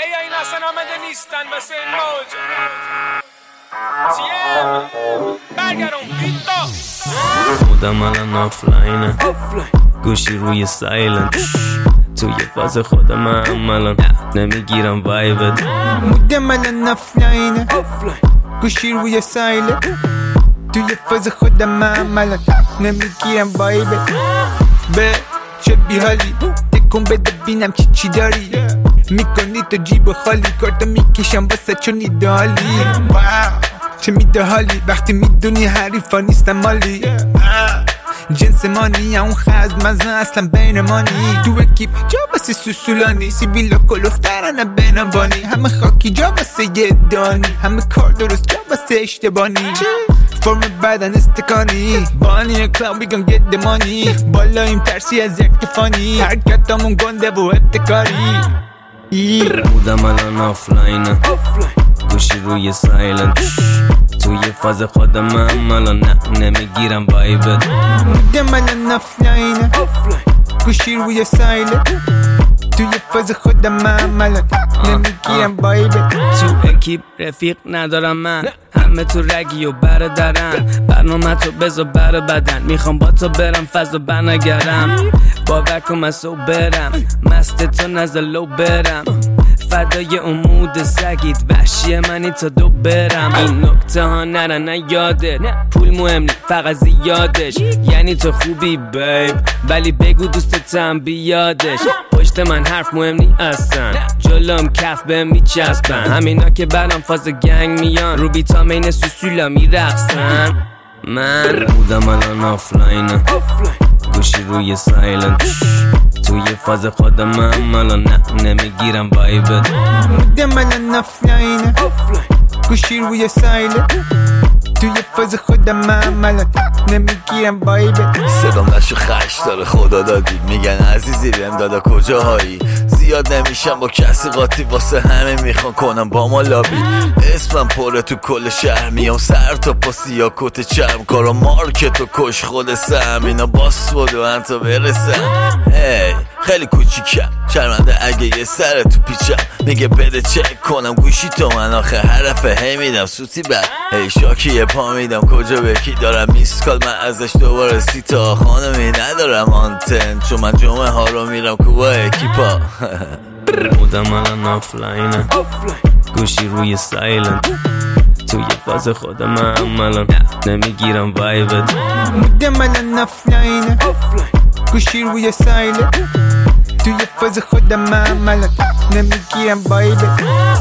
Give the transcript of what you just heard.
این اصلا آمده نیستن واسه این موج برگرون بیتا خودم الان آفلاینه گوشی روی سایلنت توی فاز خودم الان نمیگیرم وایبت بودم الان آفلاینه گوشی روی سایلنت توی فاز خودم الان نمیگیرم وایبت به چه بیحالی تکون بده بینم چی داری میکنی تو جیب خالی کارتو میکشم واسه چون ایدالی چه میده حالی وقتی میدونی حریفا نیستم مالی جنس مانی اون خزم از اصلا بین مانی تو اکیپ جا بسه سوسولانی سیبیلا کلوخترانه بینبانی همه خاکی جا بسه یه دانی همه کار درست جا بسه اشتبانی فرم بدن استکانی بانی کلاو we gon get the money بالایم ترسی از یک تفانی حرکتامون گنده و ابتکاری بودم الان آفلاینه گوشی روی سایلنت توی فاز خودم الان نمیگیرم وایبت بودم الان آفلاینه گوشی روی سایلنت توی فاز خودم الان نمیگیرم وایبت تو اکیپ رفیق ندارم من همه تو رگی و برادرن برنامه تو بذار بر بدن میخوام با تو برم فضا بنگرم باور کن من سو برم مست تو نزلو برم فدای امود سگید وحشی منی تا دو برم این نکته ها نرن یادت پول مهم نی فقط زیادش یعنی تو خوبی بیب ولی بگو دوستتم بیادش پشت من حرف مهم نی اصلا جلوم کف بهم میچسبن همینا که برام فاز گنگ میان رو بیتامین سوسولا میرقصن من بودم الان آفلاینه گوشی روی سایلنت توی فاز خودم الان نمیگیرم وایبت بودم الان آفلاینه گوشی روی سایلنت توی فاز خودم الان نمیگیرم وایبت صدام نشو خش داره خدا دادی میگن عزیزی بهم دادا کجاهایی زیاد نمیشم با کسی قاطی واسه همه میخوان کنم با ما لابی اسمم پره تو کل شهر میام سر تا پا سیا کت چرم کارا مارکت و کش خود سم اینا باس بود و انتا برسم خیلی کوچیکم شرمنده اگه یه سر تو پیچم میگه بده چک کنم گوشی تو من آخه حرفه هی میدم سوتی بد هی شاکی یه پا میدم کجا بکی دارم میسکال من ازش دوباره سیتا خانمی ندارم آنتن چون من جمعه ها رو میرم کوبا اکیپا بودم الان آفلاینه گوشی روی سایلنت توی فاز خودم الان نمیگیرم وایبت بودم الان آفلاینه گوشی روی سایلنت توی فاز خودم الان نمیگیرم وایبت